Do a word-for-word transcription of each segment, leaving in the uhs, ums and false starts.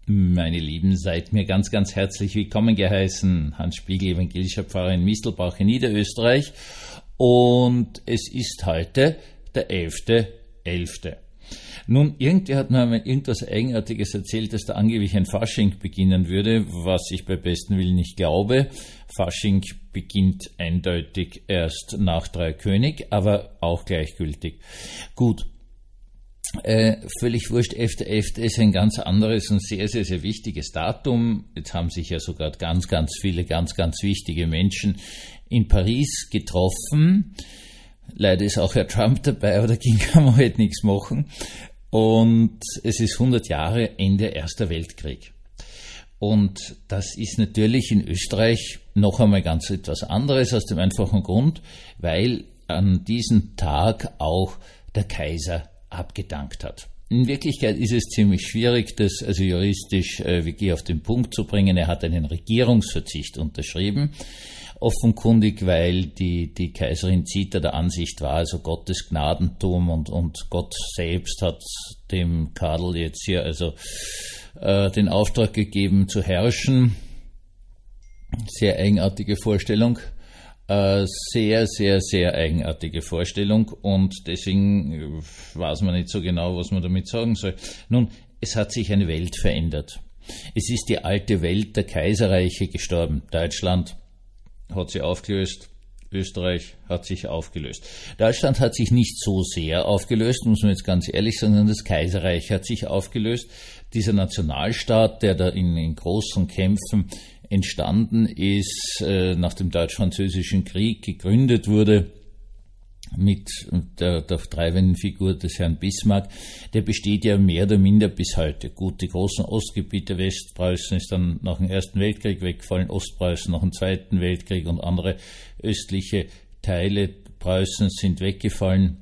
Meine Lieben, seid mir ganz, ganz herzlich willkommen geheißen. Hans Spiegel, evangelischer Pfarrer in Mistelbach in Niederösterreich. Und es ist heute der elfte elfte Nun, irgendwer hat mir einmal irgendwas Eigenartiges erzählt, dass da angeblich ein Fasching beginnen würde, was ich bei bestem Willen nicht glaube. Fasching beginnt eindeutig erst nach Dreikönig, aber auch gleichgültig. Gut. Äh, völlig wurscht, elfter elfter ist ein ganz anderes und sehr, sehr, sehr wichtiges Datum. Jetzt haben sich ja sogar ganz, ganz viele, ganz, ganz wichtige Menschen in Paris getroffen. Leider ist auch Herr Trump dabei, aber dagegen kann man halt nichts machen. Und es ist hundert Jahre Ende Erster Weltkrieg. Und das ist natürlich in Österreich noch einmal ganz etwas anderes, aus dem einfachen Grund, weil an diesem Tag auch der Kaiser abgedankt hat. In Wirklichkeit ist es ziemlich schwierig, das also juristisch äh, wirklich auf den Punkt zu bringen. Er hat einen Regierungsverzicht unterschrieben, offenkundig, weil die, die Kaiserin Zita der Ansicht war, also Gottes Gnadentum und, und Gott selbst hat dem Karl jetzt hier also äh, den Auftrag gegeben zu herrschen. Sehr eigenartige Vorstellung. Sehr, sehr, sehr eigenartige Vorstellung und deswegen weiß man nicht so genau, was man damit sagen soll. Nun, es hat sich eine Welt verändert. Es ist die alte Welt der Kaiserreiche gestorben. Deutschland hat sich aufgelöst, Österreich hat sich aufgelöst. Deutschland hat sich nicht so sehr aufgelöst, muss man jetzt ganz ehrlich sagen, sondern das Kaiserreich hat sich aufgelöst. Dieser Nationalstaat, der da in, in großen Kämpfen entstanden ist, äh, nach dem Deutsch-Französischen Krieg gegründet wurde, mit der, der treibenden Figur des Herrn Bismarck, der besteht ja mehr oder minder bis heute. Gut, die großen Ostgebiete, Westpreußen ist dann nach dem Ersten Weltkrieg weggefallen, Ostpreußen nach dem Zweiten Weltkrieg und andere östliche Teile Preußens sind weggefallen,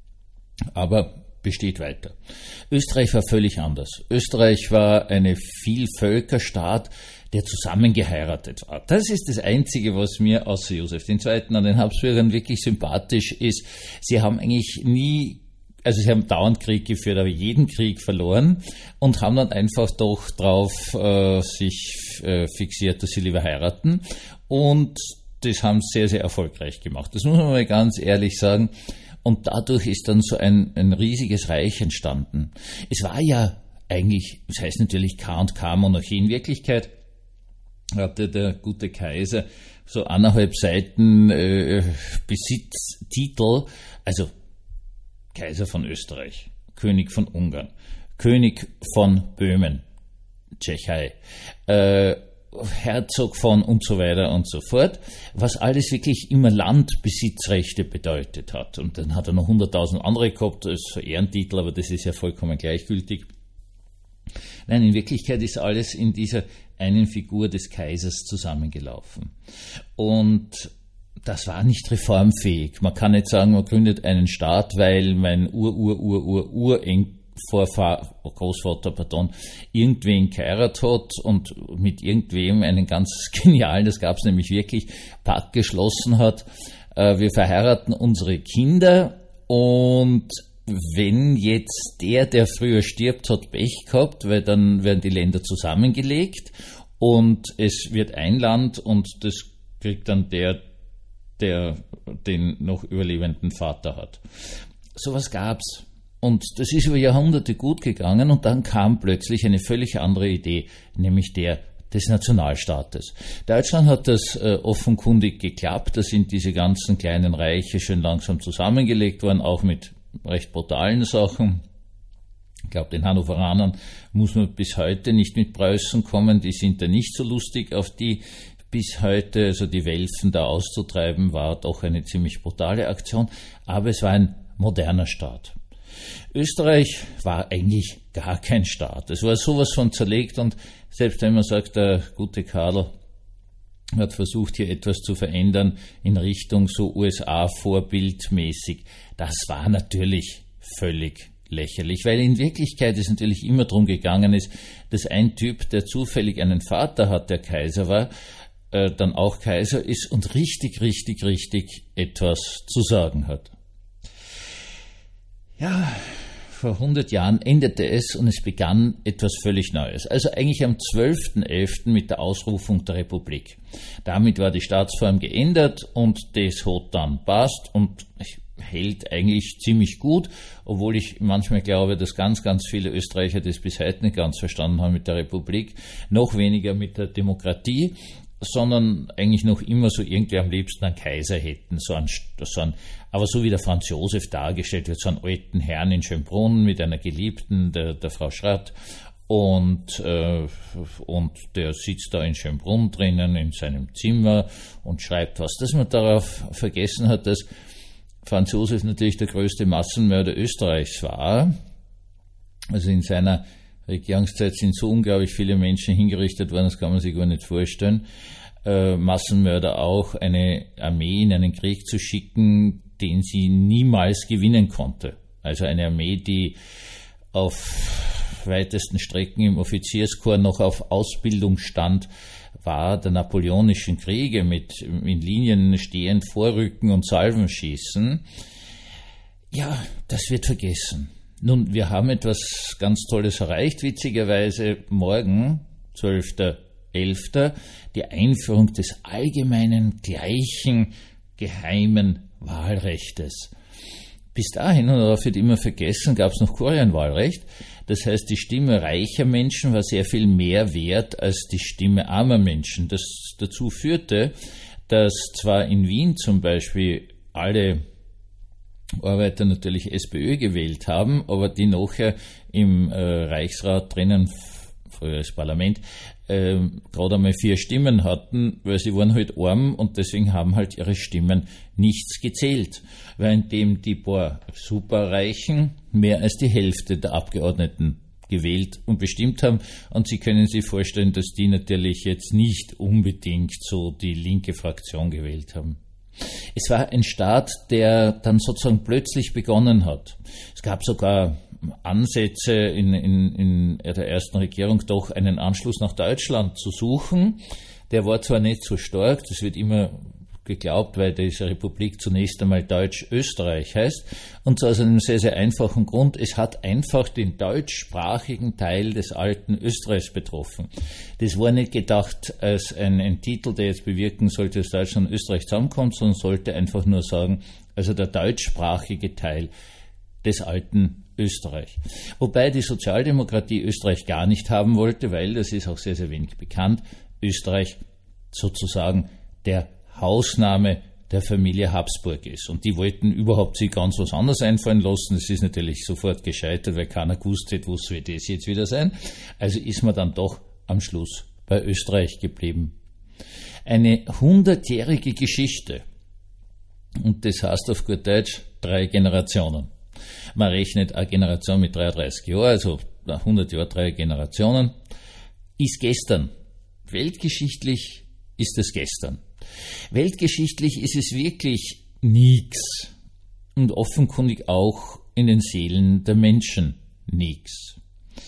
aber besteht weiter. Österreich war völlig anders. Österreich war eine Vielvölkerstaat, der zusammengeheiratet war. Das ist das Einzige, was mir außer Josef der Zweite an den Habsburgern wirklich sympathisch ist. Sie haben eigentlich nie, also sie haben dauernd Krieg geführt, aber jeden Krieg verloren und haben dann einfach doch drauf äh, sich äh, fixiert, dass sie lieber heiraten. Und das haben sie sehr, sehr erfolgreich gemacht. Das muss man mal ganz ehrlich sagen. Und dadurch ist dann so ein, ein riesiges Reich entstanden. Es war ja eigentlich, das heißt natürlich K und K Monarchie. In Wirklichkeit hatte der gute Kaiser so anderthalb Seiten äh, Besitztitel, also Kaiser von Österreich, König von Ungarn, König von Böhmen, Tschechei, äh, Herzog von und so weiter und so fort, was alles wirklich immer Landbesitzrechte bedeutet hat. Und dann hat er noch hunderttausend andere gehabt als Ehrentitel, aber das ist ja vollkommen gleichgültig. Nein, in Wirklichkeit ist alles in dieser einen Figur des Kaisers zusammengelaufen. Und das war nicht reformfähig. Man kann nicht sagen, man gründet einen Staat, weil mein Ur-Ur-Ur-Ur-Urenkel Vorfahr, Großvater, pardon, irgendwen geheiratet hat und mit irgendwem einen ganz genialen, das gab es nämlich wirklich, Pakt geschlossen hat. Äh, wir verheiraten unsere Kinder und wenn jetzt der, der früher stirbt, hat Pech gehabt, weil dann werden die Länder zusammengelegt und es wird ein Land und das kriegt dann der, der den noch überlebenden Vater hat. Sowas gab's. Und das ist über Jahrhunderte gut gegangen und dann kam plötzlich eine völlig andere Idee, nämlich der des Nationalstaates. Deutschland hat das äh, offenkundig geklappt, da sind diese ganzen kleinen Reiche schön langsam zusammengelegt worden, auch mit recht brutalen Sachen. Ich glaube, den Hannoveranern muss man bis heute nicht mit Preußen kommen, die sind da nicht so lustig auf die bis heute, also die Welfen da auszutreiben, war doch eine ziemlich brutale Aktion, aber es war ein moderner Staat. Österreich war eigentlich gar kein Staat. Es war sowas von zerlegt und selbst wenn man sagt, der gute Karl hat versucht, hier etwas zu verändern in Richtung so U S A-vorbildmäßig, das war natürlich völlig lächerlich, weil in Wirklichkeit es natürlich immer darum gegangen ist, dass ein Typ, der zufällig einen Vater hat, der Kaiser war, äh, dann auch Kaiser ist und richtig, richtig, richtig etwas zu sagen hat. Ja, vor hundert Jahren endete es und es begann etwas völlig Neues. Also eigentlich am zwölften elften mit der Ausrufung der Republik. Damit war die Staatsform geändert und das hat dann passt und hält eigentlich ziemlich gut, obwohl ich manchmal glaube, dass ganz, ganz viele Österreicher das bis heute nicht ganz verstanden haben mit der Republik, noch weniger mit der Demokratie, sondern eigentlich noch immer so irgendwie am liebsten einen Kaiser hätten, so einen, so einen, aber so wie der Franz Josef dargestellt wird, so einen alten Herrn in Schönbrunn mit einer Geliebten, der, der Frau Schratt, und, äh, und der sitzt da in Schönbrunn drinnen in seinem Zimmer und schreibt was. Dass man darauf vergessen hat, dass Franz Josef natürlich der größte Massenmörder Österreichs war. Also in seiner Regierungszeit sind so unglaublich viele Menschen hingerichtet worden, das kann man sich gar nicht vorstellen. Äh, Massenmörder auch, eine Armee in einen Krieg zu schicken, den sie niemals gewinnen konnte. Also eine Armee, die auf weitesten Strecken im Offizierskorps noch auf Ausbildung stand, war der napoleonischen Kriege mit in Linien stehend Vorrücken und Salvenschießen. Ja, das wird vergessen. Nun, wir haben etwas ganz Tolles erreicht, witzigerweise morgen, zwölften elften, die Einführung des allgemeinen, gleichen, geheimen Wahlrechtes. Bis dahin, und darauf wird immer vergessen, gab es noch Kurienwahlrecht. Das heißt, die Stimme reicher Menschen war sehr viel mehr wert als die Stimme armer Menschen. Das dazu führte, dass zwar in Wien zum Beispiel alle Arbeiter natürlich SPÖ gewählt haben, aber die nachher im äh, Reichsrat drinnen, früher das Parlament, äh, gerade einmal vier Stimmen hatten, weil sie waren halt arm und deswegen haben halt ihre Stimmen nichts gezählt, währenddem die paar Superreichen mehr als die Hälfte der Abgeordneten gewählt und bestimmt haben. Und Sie können sich vorstellen, dass die natürlich jetzt nicht unbedingt so die linke Fraktion gewählt haben. Es war ein Staat, der dann sozusagen plötzlich begonnen hat. Es gab sogar Ansätze in, in, in der ersten Regierung doch einen Anschluss nach Deutschland zu suchen. Der war zwar nicht so stark, das wird immer geglaubt, weil diese Republik zunächst einmal Deutsch-Österreich heißt, und zwar aus einem sehr, sehr einfachen Grund. Es hat einfach den deutschsprachigen Teil des alten Österreichs betroffen. Das war nicht gedacht als ein, ein Titel, der jetzt bewirken sollte, dass Deutschland und Österreich zusammenkommt, sondern sollte einfach nur sagen, also der deutschsprachige Teil des alten Österreich. Wobei die Sozialdemokratie Österreich gar nicht haben wollte, weil, das ist auch sehr, sehr wenig bekannt, Österreich sozusagen der Hausname der Familie Habsburg ist. Und die wollten überhaupt sich ganz was anderes einfallen lassen. Das ist natürlich sofort gescheitert, weil keiner gewusst hat, was soll das jetzt wieder sein. Also ist man dann doch am Schluss bei Österreich geblieben. Eine hundertjährige Geschichte. Und das heißt auf gut Deutsch drei Generationen. Man rechnet eine Generation mit dreiunddreißig Jahren, also hundert Jahre, drei Generationen, ist gestern. Weltgeschichtlich ist es gestern. Weltgeschichtlich ist es wirklich nichts und offenkundig auch in den Seelen der Menschen nichts.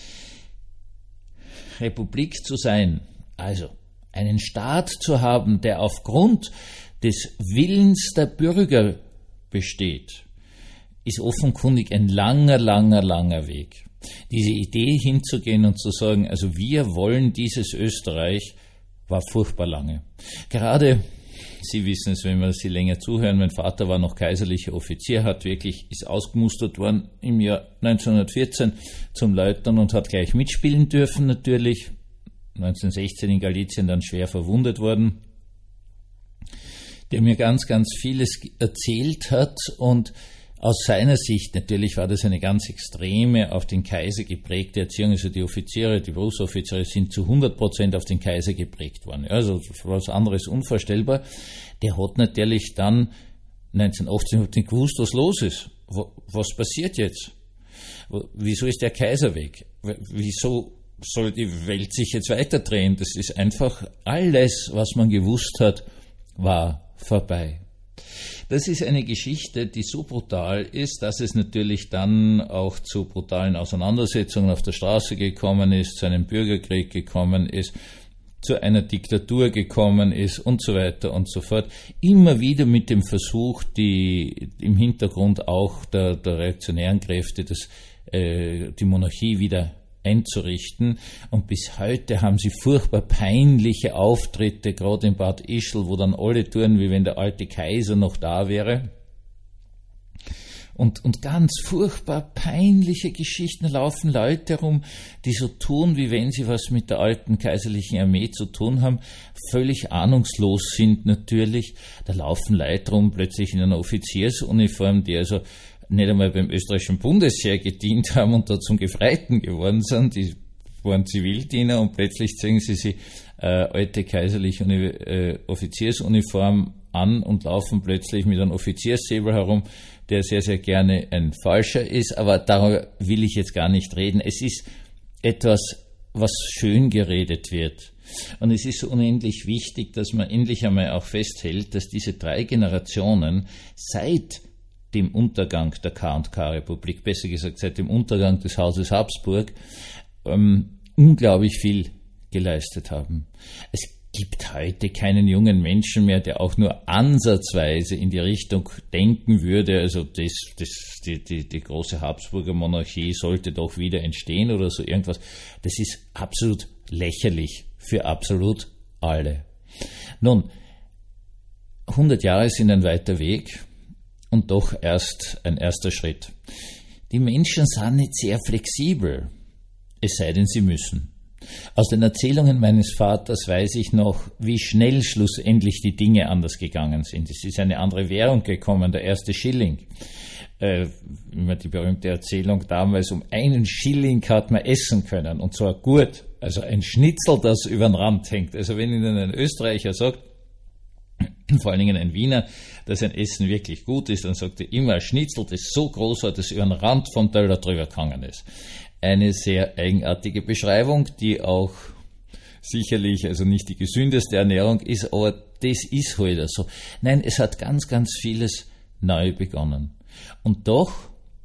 Republik zu sein, also einen Staat zu haben, der aufgrund des Willens der Bürger besteht, ist offenkundig ein langer, langer, langer Weg. Diese Idee hinzugehen und zu sagen, also wir wollen dieses Österreich, war furchtbar lange. Gerade, Sie wissen es, wenn wir Sie länger zuhören, mein Vater war noch kaiserlicher Offizier, hat wirklich, ist ausgemustert worden im Jahr neunzehnhundertvierzehn zum Leutnant und hat gleich mitspielen dürfen natürlich. neunzehnhundertsechzehn in Galizien dann schwer verwundet worden. Der mir ganz, ganz vieles erzählt hat und aus seiner Sicht, natürlich war das eine ganz extreme, auf den Kaiser geprägte Erziehung, also die Offiziere, die Berufsoffiziere sind zu hundert Prozent auf den Kaiser geprägt worden. Also was anderes unvorstellbar. Der hat natürlich dann neunzehnhundertachtzehn nicht gewusst, was los ist. Was passiert jetzt? Wieso ist der Kaiser weg? Wieso soll die Welt sich jetzt weiterdrehen? Das ist einfach alles, was man gewusst hat, war vorbei. Das ist eine Geschichte, die so brutal ist, dass es natürlich dann auch zu brutalen Auseinandersetzungen auf der Straße gekommen ist, zu einem Bürgerkrieg gekommen ist, zu einer Diktatur gekommen ist und so weiter und so fort. Immer wieder mit dem Versuch, die im Hintergrund auch der, der reaktionären Kräfte das äh, die Monarchie wieder einzurichten. Und bis heute haben sie furchtbar peinliche Auftritte, gerade in Bad Ischl, wo dann alle tun, wie wenn der alte Kaiser noch da wäre. Und, und ganz furchtbar peinliche Geschichten laufen Leute herum, die so tun, wie wenn sie was mit der alten kaiserlichen Armee zu tun haben, völlig ahnungslos sind natürlich. Da laufen Leute rum, plötzlich in einer Offiziersuniform, die also nicht einmal beim österreichischen Bundesheer gedient haben und da zum Gefreiten geworden sind. Die waren Zivildiener und plötzlich zeigen sie sich äh, alte kaiserliche Uni- äh, Offiziersuniform an und laufen plötzlich mit einem Offizierssäbel herum, der sehr, sehr gerne ein falscher ist, aber darüber will ich jetzt gar nicht reden. Es ist etwas, was schön geredet wird. Und es ist so unendlich wichtig, dass man endlich einmal auch festhält, dass diese drei Generationen seit dem Untergang der K und K-Republik, besser gesagt seit dem Untergang des Hauses Habsburg, ähm, unglaublich viel geleistet haben. Es gibt heute keinen jungen Menschen mehr, der auch nur ansatzweise in die Richtung denken würde, also das, das, die, die, die große Habsburger Monarchie sollte doch wieder entstehen oder so irgendwas. Das ist absolut lächerlich für absolut alle. Nun, hundert Jahre sind ein weiter Weg und doch erst ein erster Schritt. Die Menschen sind nicht sehr flexibel, es sei denn, sie müssen. Aus den Erzählungen meines Vaters weiß ich noch, wie schnell schlussendlich die Dinge anders gegangen sind. Es ist eine andere Währung gekommen, der erste Schilling. Äh, immer die berühmte Erzählung, damals um einen Schilling hat man essen können, und zwar gut. Also ein Schnitzel, das über den Rand hängt. Also wenn Ihnen ein Österreicher sagt, vor allen Dingen ein Wiener, dass ein Essen wirklich gut ist, dann sagt er immer, ein Schnitzel, das so groß war, dass über den Rand vom Teller drüber gegangen ist. Eine sehr eigenartige Beschreibung, die auch sicherlich also nicht die gesündeste Ernährung ist, aber das ist halt so. Nein, es hat ganz, ganz vieles neu begonnen. Und doch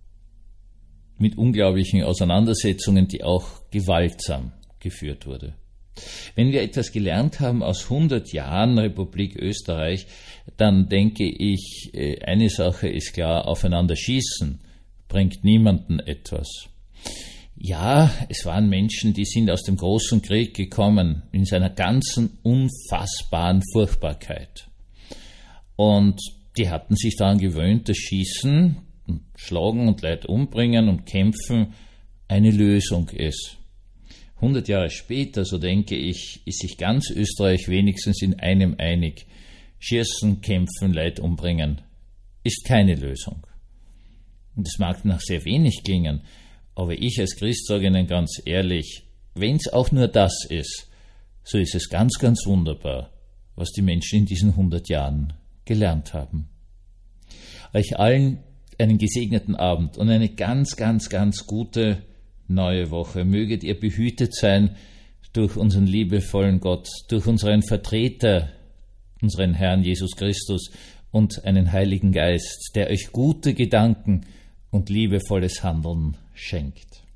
mit unglaublichen Auseinandersetzungen, die auch gewaltsam geführt wurde. Wenn wir etwas gelernt haben aus hundert Jahren Republik Österreich, dann denke ich, eine Sache ist klar, aufeinander schießen bringt niemandem etwas. Ja, es waren Menschen, die sind aus dem großen Krieg gekommen, in seiner ganzen unfassbaren Furchtbarkeit. Und die hatten sich daran gewöhnt, dass Schießen, Schlagen und Leute umbringen und Kämpfen eine Lösung ist. Hundert Jahre später, so denke ich, ist sich ganz Österreich wenigstens in einem einig. Schießen, kämpfen, Leute umbringen ist keine Lösung. Und es mag nach sehr wenig klingen, aber ich als Christ sage Ihnen ganz ehrlich, wenn es auch nur das ist, so ist es ganz, ganz wunderbar, was die Menschen in diesen hundert Jahren gelernt haben. Euch allen einen gesegneten Abend und eine ganz, ganz, ganz gute neue Woche. Möget ihr behütet sein durch unseren liebevollen Gott, durch unseren Vertreter, unseren Herrn Jesus Christus und einen Heiligen Geist, der euch gute Gedanken und liebevolles Handeln schenkt.